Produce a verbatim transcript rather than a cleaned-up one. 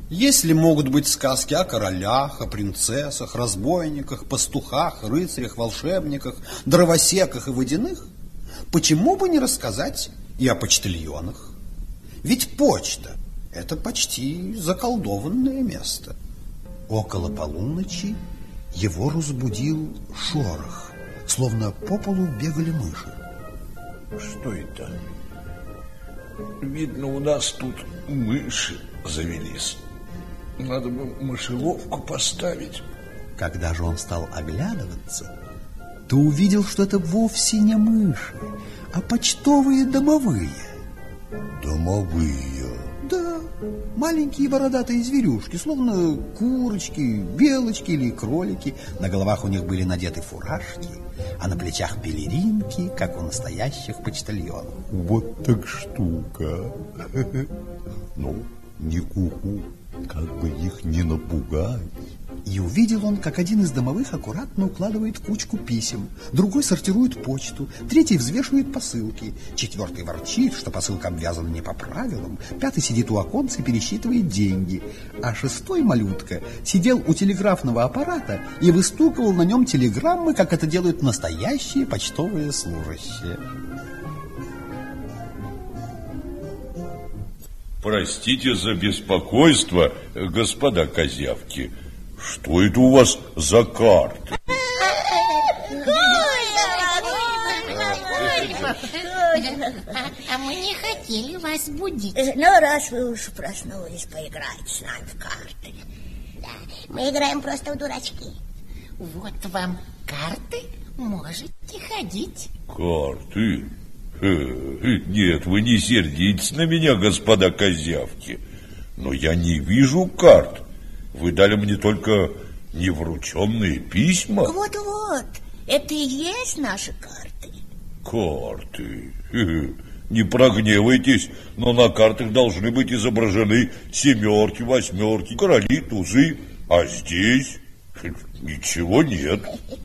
Если могут быть сказки о королях, о принцессах, разбойниках, пастухах, рыцарях, волшебниках, дровосеках и водяных, почему бы не рассказать и о почтальонах? Ведь почта – это почти заколдованное место. Около полуночи его разбудил шорох, словно по полу бегали мыши. Что это? Видно, у нас тут мыши завелись. Надо бы мышеловку поставить. Когда же он стал оглядываться, то увидел, что это вовсе не мыши, а почтовые домовые. Домовые? Да, маленькие бородатые зверюшки, словно курочки, белочки или кролики. На головах у них были надеты фуражки, а на плечах пелеринки, как у настоящих почтальонов. Вот так штука. Ну, не куку, как бы их не напугать. И увидел он, как один из домовых аккуратно укладывает кучку писем, другой сортирует почту, третий взвешивает посылки, четвертый ворчит, что посылка обвязана не по правилам, пятый сидит у оконца и пересчитывает деньги, а шестой малютка сидел у телеграфного аппарата и выстукивал на нем телеграммы, как это делают настоящие почтовые служащие. Простите за беспокойство, господа козявки. Что это у вас за карты? А мы не хотели вас будить. Ну, раз вы уж проснулись, поиграть с нами в карты. Да, мы играем просто в дурачки. Вот вам карты, можете ходить. Карты? Нет, вы не сердитесь на меня, господа козявки. Но я не вижу карт. Вы дали мне только неврученные письма. Вот-вот, это и есть наши карты. Карты? Не прогневайтесь, но на картах должны быть изображены семерки, восьмерки, короли, тузы. А здесь ничего нет.